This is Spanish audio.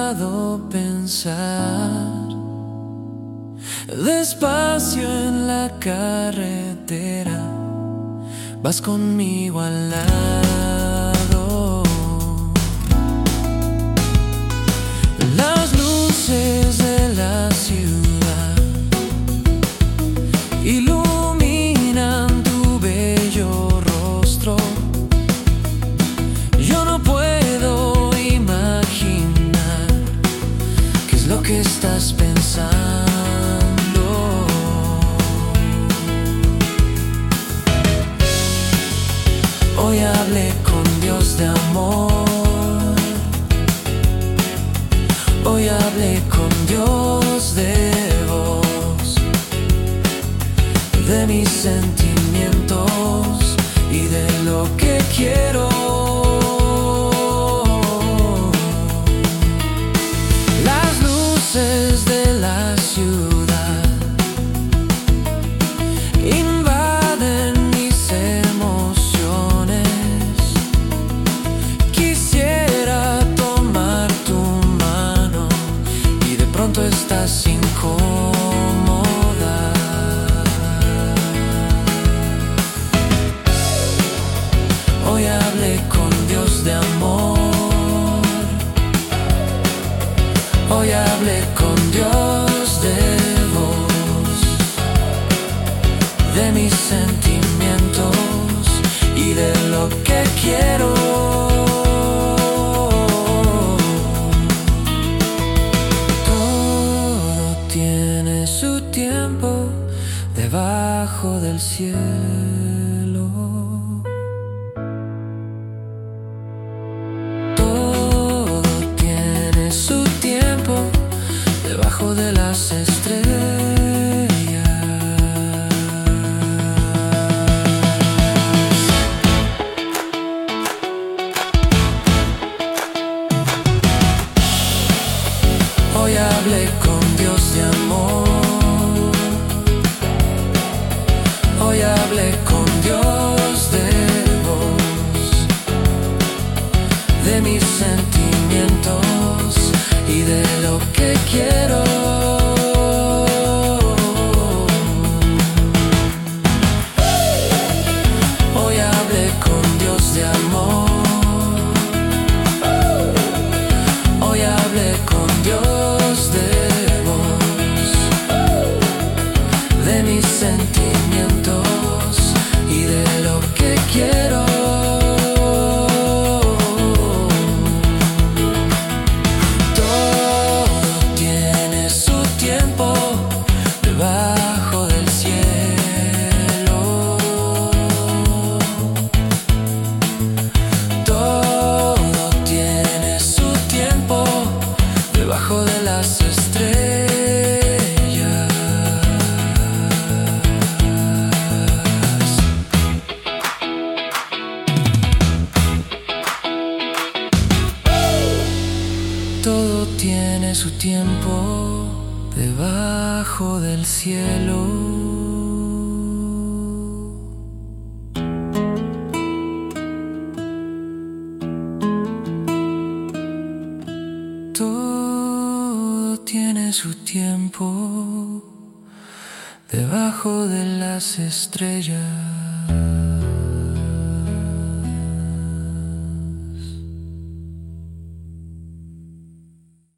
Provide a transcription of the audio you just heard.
dejado pensar. Despacio en la carretera, vas conmigo al lado. Las luces de la ciudad iluminan tu bello rostro. Yo no puedo imaginar qué es lo que estás pensando. Hoy hablé con Dios de amor. Hoy hablé con Dios de vos, de mis sentimientos y de lo que quiero. Las luces de la ciudad invaden mis emociones. Quisiera tomar tu mano y de pronto estás incómoda. Hoy hablé con Dios de amor. Hoy hablé con Dios de vos, de mis sentimientos y de lo que quiero. Todo tiene su tiempo debajo del cielo. Todo tiene su tiempo debajo de las estrellas. Hoy hablé con Dios de amor. Hoy hablé con Dios de vos, de mis sentimientos y de lo que quiero. Hoy hablé con Dios de amor. Hoy hablé con Dios de vos, de mis sentimientos y de lo que quiero. Todo tiene su tiempo debajo del cielo. Todo tiene su tiempo debajo de las estrellas. Todo tiene su tiempo debajo del cielo. Todo tiene su tiempo debajo de las estrellas.